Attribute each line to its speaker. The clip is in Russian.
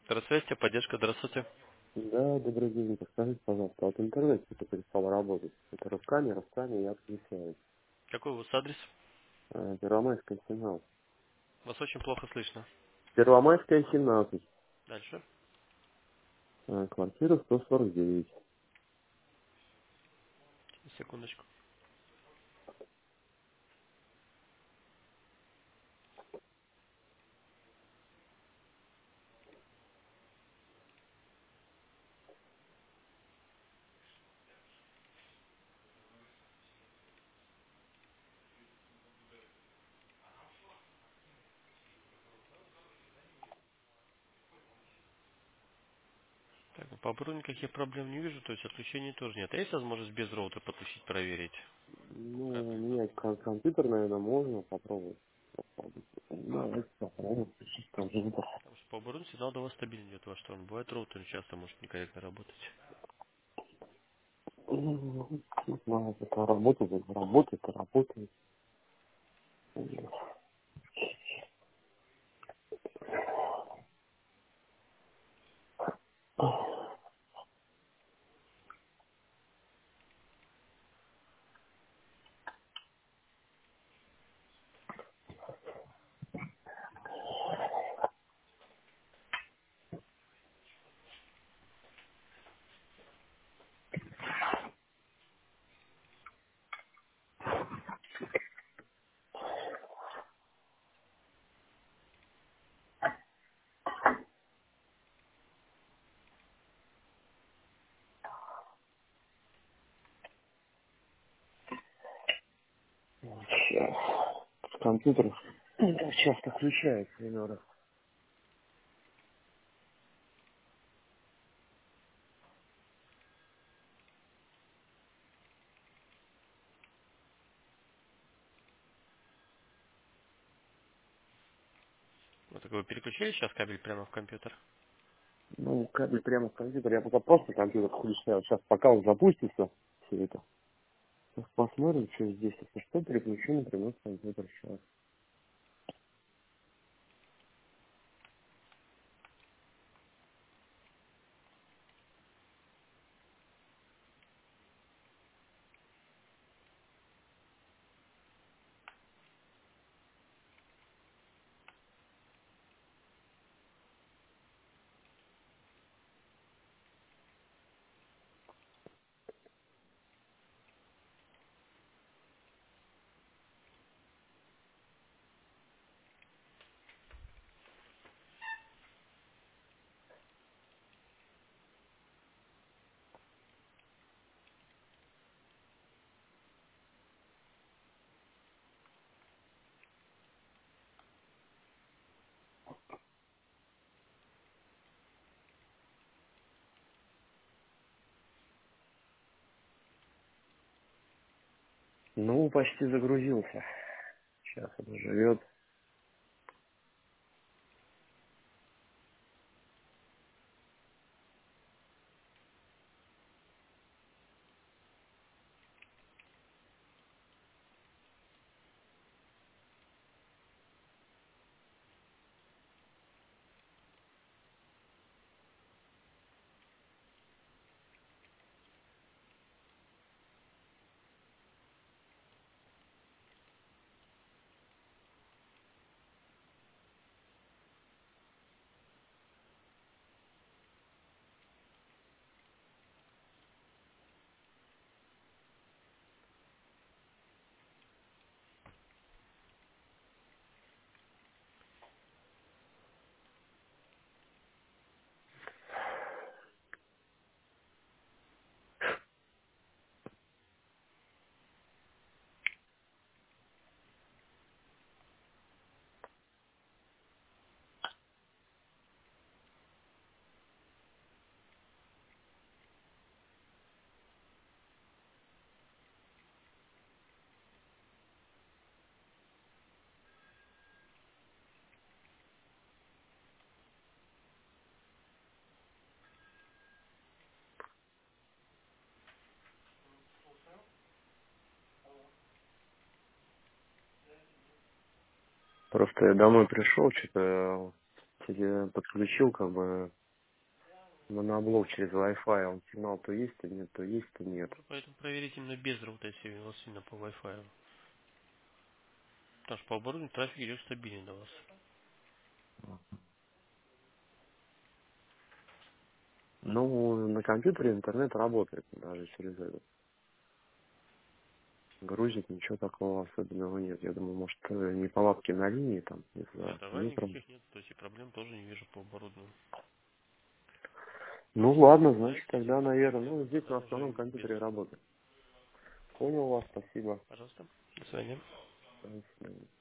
Speaker 1: Здравствуйте, поддержка, здравствуйте.
Speaker 2: Да, добрый день. Подскажите, пожалуйста, вот интернет что-то перестал работать. Это расками, я отключаюсь.
Speaker 1: Какой у вас адрес?
Speaker 2: Первомайская 17.
Speaker 1: Вас очень плохо слышно.
Speaker 2: Первомайская 17.
Speaker 1: Дальше.
Speaker 2: Квартира 149.
Speaker 1: Секундочку. Так, ну, по оборудованию никаких проблем не вижу, то есть отключения тоже нет. А есть возможность без роутера подключить, проверить? Как?
Speaker 2: Ну, у меня компьютер, наверное, можно попробовать. Давайте попробуем включить компьютер.
Speaker 1: Потому что по оборудованию сигнал до вас стабильно идет во что он. Бывает роутер часто может некорректно работать.
Speaker 2: Не знаю, это работает. Сейчас. Компьютер так часто включается, иногда.
Speaker 1: Вот так вы переключили сейчас кабель прямо в компьютер?
Speaker 2: Ну, кабель прямо в компьютер. Я пока просто компьютер включаю. Сейчас пока он запустится, все это. Сейчас посмотрим, что здесь. Если что, переключу, например, в компьютер сейчас. Ну, почти загрузился. Сейчас это живет. Просто я домой пришел, что-то подключил как бы моноблок через Wi-Fi, он сигнал то есть, то нет, то есть, то нет.
Speaker 1: Ну, поэтому проверить именно без роута, если у вас именно по Wi-Fi. Потому что по оборудованию трафик идет стабильный до вас.
Speaker 2: Ну, на компьютере интернет работает даже через это. Грузит, ничего такого особенного нет. Я думаю, может, неполадки на линии там, не знаю,
Speaker 1: Нет, аварий
Speaker 2: метром.
Speaker 1: никаких нет, то есть и проблем тоже не вижу по оборудованию.
Speaker 2: Ну ладно, значит,
Speaker 1: Ожидайте, если
Speaker 2: тогда,
Speaker 1: будут
Speaker 2: наверное,
Speaker 1: проблемы,
Speaker 2: здесь
Speaker 1: тогда
Speaker 2: на
Speaker 1: уже
Speaker 2: основном
Speaker 1: без
Speaker 2: компьютере
Speaker 1: роута.
Speaker 2: работает. Понял вас, спасибо.
Speaker 1: Пожалуйста. До свидания.
Speaker 2: До свидания.